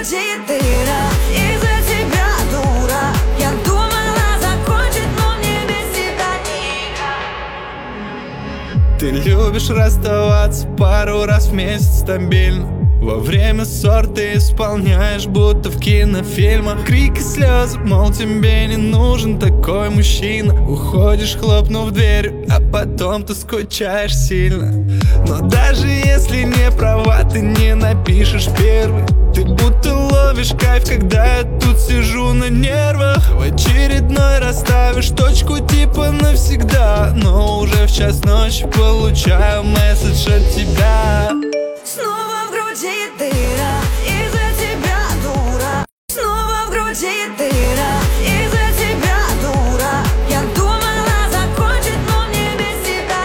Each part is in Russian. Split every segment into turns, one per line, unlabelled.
груди дыра из-за тебя, дура. Я думала закончить, но мне без тебя никак.
Ты любишь расставаться пару раз в месяц стабильно. Во время ссор ты исполняешь, будто в кинофильмах. Крики, слезы, мол, тебе не нужен такой мужчина. Уходишь, хлопнув дверью, а потом ты скучаешь сильно. Но даже если не права, ты не напишешь первый. Ты будто ловишь кайф, когда я тут сижу на нервах. В очередной расставишь точку типа навсегда. Но уже в час ночи получаю месседж от тебя.
Снова в груди дыра из-за тебя, дура. Снова в груди дыра из-за тебя, дура. Я думала закончить, но мне без тебя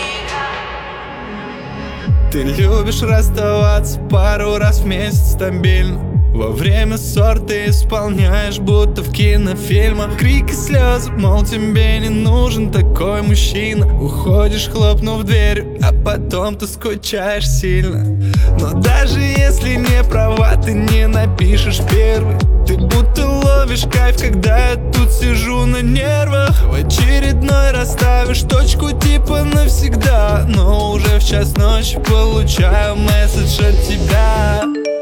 никак.
Ты любишь расставаться пару раз в месяц стабильно. Во время ссор ты исполняешь, будто в кинофильмах. Крики, слезы, мол, тебе не нужен такой мужчина. Уходишь, хлопнув дверью, а потом ты скучаешь сильно. Но даже если не права, ты не напишешь первый. Ты будто ловишь кайф, когда я тут сижу на нервах. В очередной расставишь точку типа навсегда. Но уже в час ночи получаю месседж от тебя.